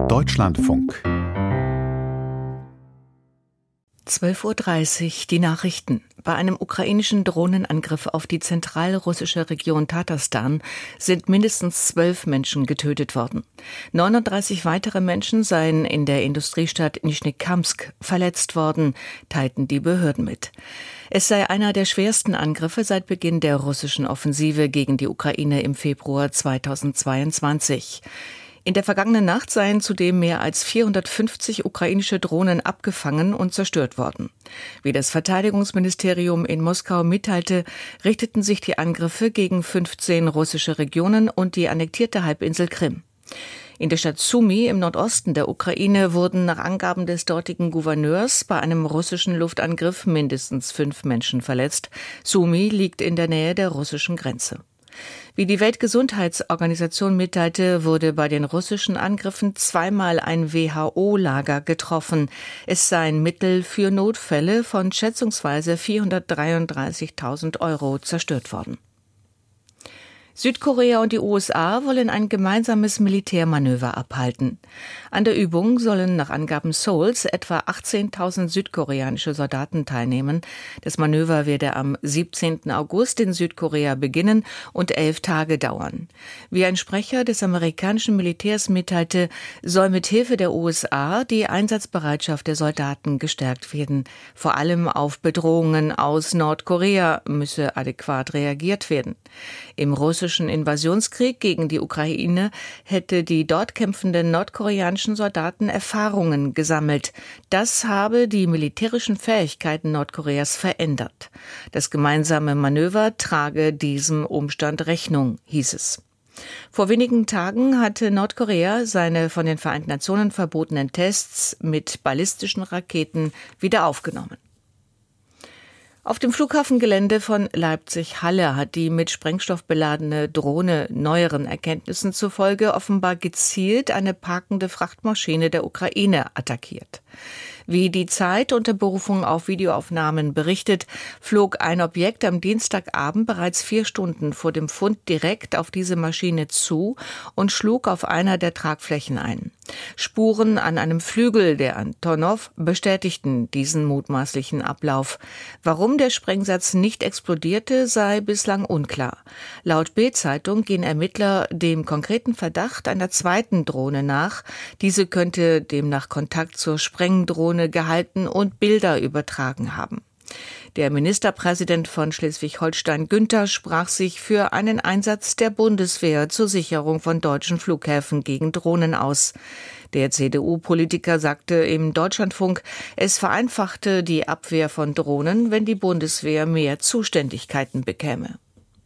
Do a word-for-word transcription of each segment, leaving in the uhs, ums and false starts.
Deutschlandfunk. zwölf Uhr dreißig, die Nachrichten. Bei einem ukrainischen Drohnenangriff auf die zentralrussische Region Tatarstan sind mindestens zwölf Menschen getötet worden. neununddreißig weitere Menschen seien in der Industriestadt Nischnikamsk verletzt worden, teilten die Behörden mit. Es sei einer der schwersten Angriffe seit Beginn der russischen Offensive gegen die Ukraine im Februar zweitausendzweiundzwanzig. In der vergangenen Nacht seien zudem mehr als vierhundertfünfzig ukrainische Drohnen abgefangen und zerstört worden. Wie das Verteidigungsministerium in Moskau mitteilte, richteten sich die Angriffe gegen fünfzehn russische Regionen und die annektierte Halbinsel Krim. In der Stadt Sumy im Nordosten der Ukraine wurden nach Angaben des dortigen Gouverneurs bei einem russischen Luftangriff mindestens fünf Menschen verletzt. Sumy liegt in der Nähe der russischen Grenze. Wie die Weltgesundheitsorganisation mitteilte, wurde bei den russischen Angriffen zweimal ein W H O-Lager getroffen. Es seien Mittel für Notfälle von schätzungsweise vierhundertdreiunddreißigtausend Euro zerstört worden. Südkorea und die U S A wollen ein gemeinsames Militärmanöver abhalten. An der Übung sollen nach Angaben Seouls etwa achtzehntausend südkoreanische Soldaten teilnehmen. Das Manöver werde am siebzehnten August in Südkorea beginnen und elf Tage dauern. Wie ein Sprecher des amerikanischen Militärs mitteilte, soll mit Hilfe der U S A die Einsatzbereitschaft der Soldaten gestärkt werden. Vor allem auf Bedrohungen aus Nordkorea müsse adäquat reagiert werden. Im russischen Invasionskrieg gegen die Ukraine hätte die dort kämpfenden nordkoreanischen Soldaten Erfahrungen gesammelt. Das habe die militärischen Fähigkeiten Nordkoreas verändert. Das gemeinsame Manöver trage diesem Umstand Rechnung, hieß es. Vor wenigen Tagen hatte Nordkorea seine von den Vereinten Nationen verbotenen Tests mit ballistischen Raketen wieder aufgenommen. Auf dem Flughafengelände von Leipzig-Halle hat die mit Sprengstoff beladene Drohne neueren Erkenntnissen zufolge offenbar gezielt eine parkende Frachtmaschine der Ukraine attackiert. Wie die Zeit unter Berufung auf Videoaufnahmen berichtet, flog ein Objekt am Dienstagabend bereits vier Stunden vor dem Fund direkt auf diese Maschine zu und schlug auf einer der Tragflächen ein. Spuren an einem Flügel der Antonov bestätigten diesen mutmaßlichen Ablauf. Warum der Sprengsatz nicht explodierte, sei bislang unklar. Laut Bild-Zeitung gehen Ermittler dem konkreten Verdacht einer zweiten Drohne nach. Diese könnte demnach Kontakt zur Sprengdrohne gehalten und Bilder übertragen haben. Der Ministerpräsident von Schleswig-Holstein, Günther, sprach sich für einen Einsatz der Bundeswehr zur Sicherung von deutschen Flughäfen gegen Drohnen aus. Der C D U-Politiker sagte im Deutschlandfunk, es vereinfachte die Abwehr von Drohnen, wenn die Bundeswehr mehr Zuständigkeiten bekäme.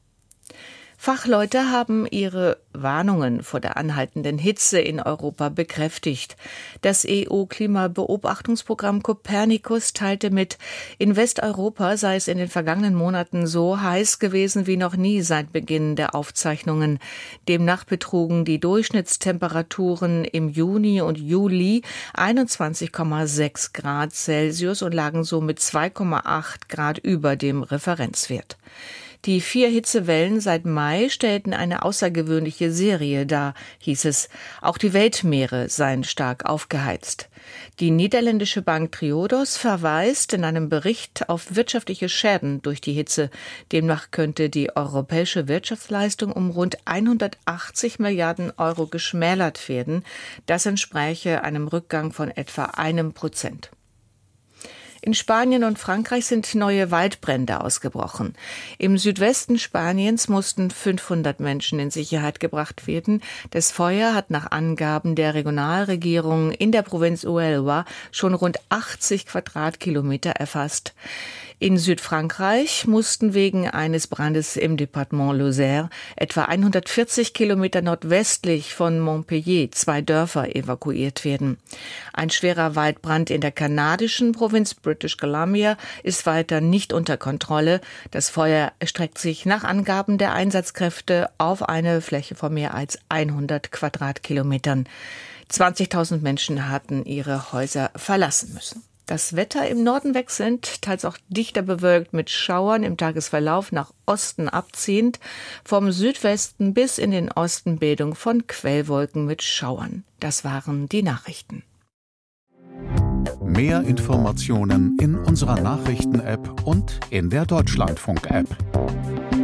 Fachleute haben ihre Warnungen vor der anhaltenden Hitze in Europa bekräftigt. Das E U-Klimabeobachtungsprogramm Copernicus teilte mit, in Westeuropa sei es in den vergangenen Monaten so heiß gewesen wie noch nie seit Beginn der Aufzeichnungen. Demnach betrugen die Durchschnittstemperaturen im Juni und Juli einundzwanzig Komma sechs Grad Celsius und lagen somit zwei Komma acht Grad über dem Referenzwert. Die vier Hitzewellen seit Mai stellten eine außergewöhnliche Serie dar, hieß es. Auch die Weltmeere seien stark aufgeheizt. Die niederländische Bank Triodos verweist in einem Bericht auf wirtschaftliche Schäden durch die Hitze. Demnach könnte die europäische Wirtschaftsleistung um rund hundertachtzig Milliarden Euro geschmälert werden. Das entspräche einem Rückgang von etwa einem Prozent. In Spanien und Frankreich sind neue Waldbrände ausgebrochen. Im Südwesten Spaniens mussten fünfhundert Menschen in Sicherheit gebracht werden. Das Feuer hat nach Angaben der Regionalregierung in der Provinz Huelva schon rund achtzig Quadratkilometer erfasst. In Südfrankreich mussten wegen eines Brandes im Departement Lozère etwa hundertvierzig Kilometer nordwestlich von Montpellier zwei Dörfer evakuiert werden. Ein schwerer Waldbrand in der kanadischen Provinz British Columbia ist weiter nicht unter Kontrolle. Das Feuer erstreckt sich nach Angaben der Einsatzkräfte auf eine Fläche von mehr als hundert Quadratkilometern. zwanzigtausend Menschen hatten ihre Häuser verlassen müssen. Das Wetter im Norden wechselnd, teils auch dichter bewölkt mit Schauern im Tagesverlauf nach Osten abziehend, vom Südwesten bis in den Osten Bildung von Quellwolken mit Schauern. Das waren die Nachrichten. Mehr Informationen in unserer Nachrichten-App und in der Deutschlandfunk-App.